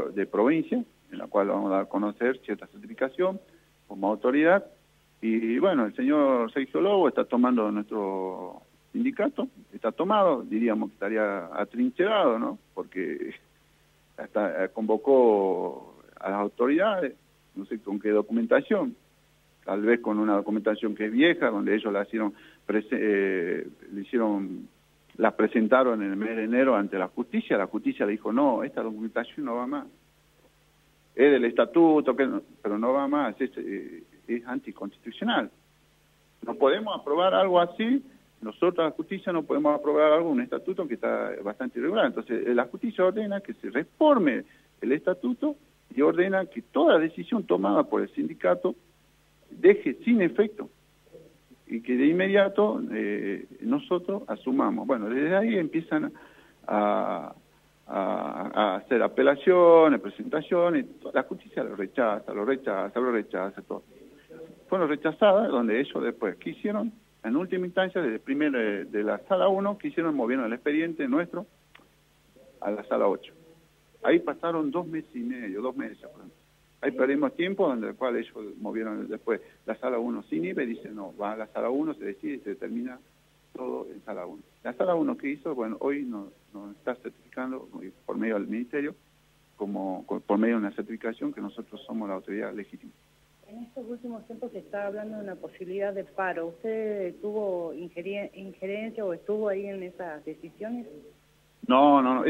de provincia, en la cual vamos a dar a conocer cierta certificación como autoridad. Y bueno, el señor Sergio Lobo está tomando nuestro sindicato, está tomado, diríamos que estaría atrincherado, ¿no? Porque hasta convocó a las autoridades, no sé con qué documentación, tal vez con una documentación que es vieja, donde ellos la presentaron en el mes de enero ante la justicia le dijo, no, esta documentación no va más. Es del estatuto, pero no va más, es anticonstitucional. No podemos aprobar algo así, nosotros la justicia no podemos aprobar algo, un estatuto que está bastante irregular. Entonces la justicia ordena que se reforme el estatuto y ordena que toda decisión tomada por el sindicato deje sin efecto y que de inmediato nosotros asumamos. Bueno, desde ahí empiezan a hacer apelaciones, presentaciones, la justicia lo rechaza, todo. Fueron rechazadas, donde ellos después, ¿qué hicieron? En última instancia, de la sala 1, ¿qué hicieron? Movieron el expediente nuestro a la sala 8. Ahí pasaron 2 meses y medio, 2 meses. Por ejemplo. Ahí perdimos tiempo, donde el cual ellos movieron después la sala 1 sin IVE, dicen no, va a la sala 1, se decide y se determina todo en sala 1. La sala 1 que hizo, bueno, hoy nos está certificando por medio del ministerio, por medio de una certificación que nosotros somos la autoridad legítima. En estos últimos tiempos se está hablando de una posibilidad de paro. ¿Usted tuvo injerencia o estuvo ahí en esas decisiones? No,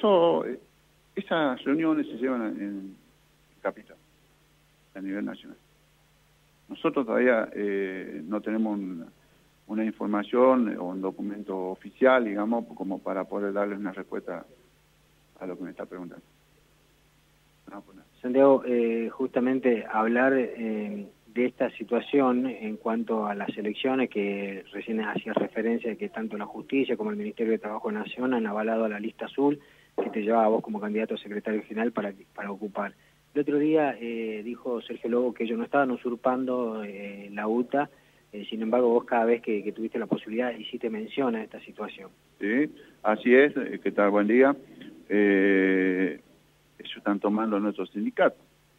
esas reuniones se llevan en capital, a nivel nacional. Nosotros todavía no tenemos una información o un documento oficial, digamos, como para poder darles una respuesta a lo que me está preguntando. No, pues nada. Santiago, justamente hablar de esta situación en cuanto a las elecciones, que recién hacía referencia de que tanto la justicia como el Ministerio de Trabajo de Nación han avalado a la lista azul que te llevaba a vos como candidato a secretario general para ocupar. El otro día dijo Sergio Lobo que ellos no estaban usurpando la UTA, sin embargo vos cada vez que tuviste la posibilidad hiciste mención a esta situación. Sí, así es. ¿Qué tal? Buen día. Ellos están tomando nuestro sindicato.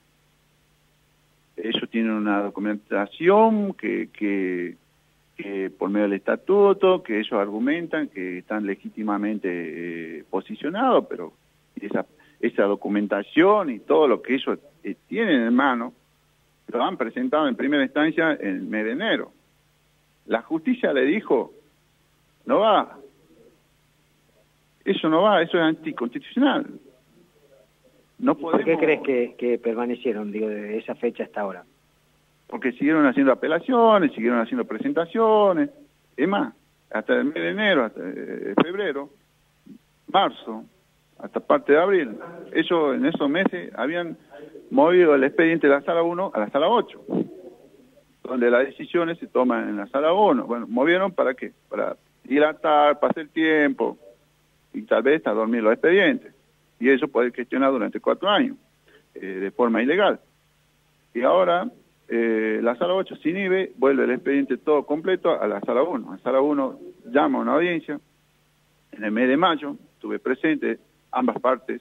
Ellos tienen una documentación que por medio del estatuto, que ellos argumentan que están legítimamente posicionados, pero esa documentación y todo lo que ellos tienen en mano, lo han presentado en primera instancia en el mes de enero. La justicia le dijo, no va, eso no va, eso es anticonstitucional. No podemos... ¿Por qué crees que permanecieron, digo, de esa fecha hasta ahora? Porque siguieron haciendo apelaciones, siguieron haciendo presentaciones, es más, hasta el mes de enero, hasta febrero, marzo, hasta parte de abril. Ellos en esos meses habían movido el expediente de la sala 1 a la sala 8, donde las decisiones se toman en la sala 1. Bueno, movieron ¿para qué? Para dilatar, pasar el tiempo y tal vez hasta dormir los expedientes. Y eso puede gestionar durante 4 años, de forma ilegal. Y ahora, la sala 8 sin IVE, vuelve el expediente todo completo a la sala 1. La sala 1 llama a una audiencia, en el mes de mayo, estuve presente, ambas partes,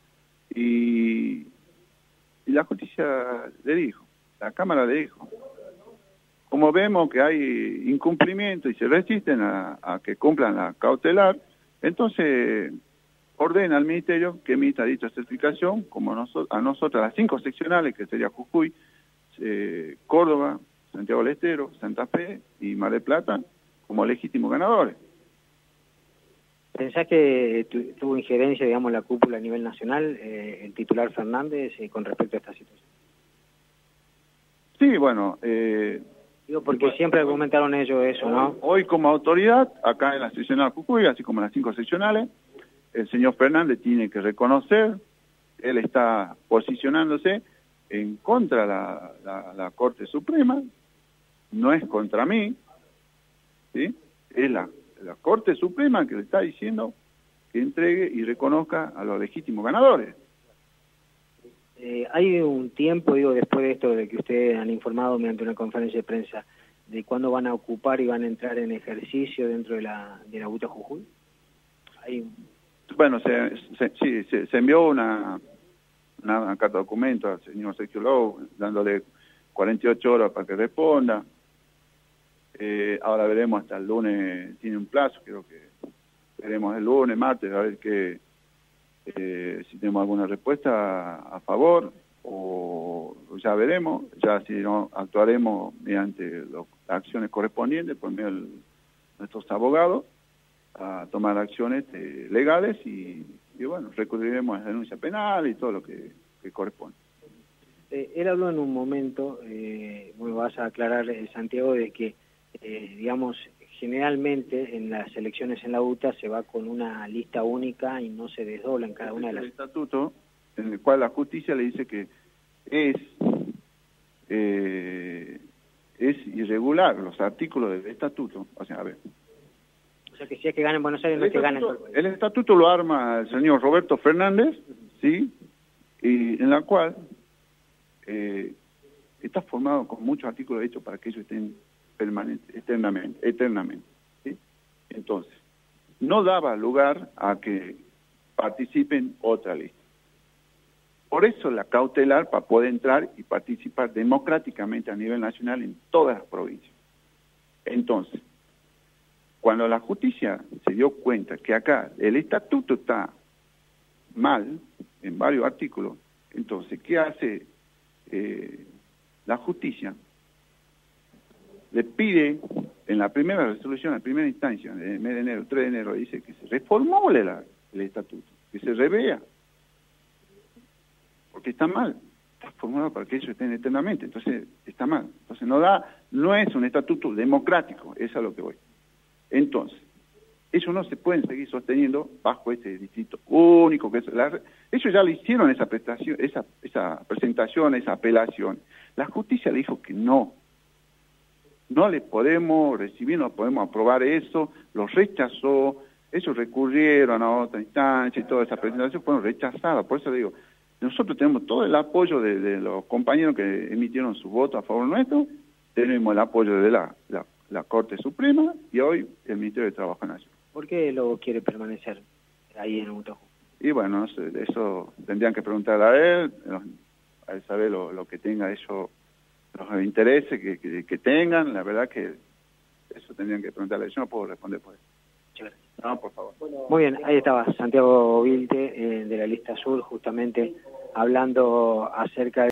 y la justicia le dijo, la Cámara le dijo, como vemos que hay incumplimiento y se resisten a que cumplan la cautelar, entonces ordena al Ministerio que emita dicha certificación, como a nosotras, las 5 seccionales, que sería Jujuy, Córdoba, Santiago del Estero, Santa Fe y Mar del Plata, como legítimos ganadores. ¿Pensás que tuvo injerencia, digamos, la cúpula a nivel nacional, el titular Fernández, con respecto a esta situación? Sí, bueno... digo, porque siempre argumentaron ellos eso, ¿no? Hoy como autoridad, acá en la seccional Jujuy, así como en las 5 seccionales, el señor Fernández tiene que reconocer, él está posicionándose en contra de la Corte Suprema, no es contra mí, ¿sí? Es la Corte Suprema que le está diciendo que entregue y reconozca a los legítimos ganadores. Hay un tiempo, digo, después de esto de que ustedes han informado mediante una conferencia de prensa, de cuándo van a ocupar y van a entrar en ejercicio dentro de la UTA Jujuy. Hay... Bueno, se envió una una carta de documento al señor Sergio Lowe, dándole 48 horas para que responda. Ahora veremos hasta el lunes, tiene un plazo, creo que veremos el lunes, martes, a ver si tenemos alguna respuesta a favor, o ya veremos, ya si no actuaremos mediante las acciones correspondientes por medio de nuestros abogados a tomar acciones legales y bueno, recurriremos a la denuncia penal y todo lo que corresponde. Él habló en un momento, vas a aclarar, Santiago, de que, digamos, generalmente en las elecciones en la UTA se va con una lista única y no se desdobla en cada una de las... El estatuto en el cual la justicia le dice que es irregular los artículos del estatuto, o sea, a ver. O sea, que si es que gana en Buenos Aires, no es que gana en todo el país. El estatuto lo arma el señor Roberto Fernández, ¿sí? Y en la cual está formado con muchos artículos hechos para que ellos estén eternamente, ¿sí? Entonces, no daba lugar a que participen otra lista. Por eso la cautelar para poder entrar y participar democráticamente a nivel nacional en todas las provincias. Entonces, cuando la justicia se dio cuenta que acá el estatuto está mal en varios artículos, entonces, ¿qué hace la justicia? Le pide en la primera resolución, en la primera instancia, en el mes de enero, 3 de enero, dice que se reformule el estatuto, que se revea, porque está mal, está formulado para que ellos estén eternamente, entonces está mal, entonces no es un estatuto democrático, eso es a lo que voy. Entonces, ellos no se pueden seguir sosteniendo bajo este distrito único, que ellos ya le hicieron esa presentación, esa apelación. La justicia le dijo que no le podemos recibir, no podemos aprobar eso, los rechazó, ellos recurrieron a otra instancia y toda esa presentación fueron rechazadas. Por eso digo, nosotros tenemos todo el apoyo de los compañeros que emitieron su voto a favor nuestro, tenemos el apoyo de la Corte Suprema y hoy el Ministerio de Trabajo Nacional. ¿Por qué lo quiere permanecer ahí en Utojo? Y bueno, no sé, eso tendrían que preguntar a él saber lo que tenga ellos, los intereses que tengan, la verdad que eso tendrían que preguntarle, yo no puedo responder por eso. Gracias. No, por favor. Muy bien, ahí estaba Santiago Vilte de la Lista Sur, justamente hablando acerca de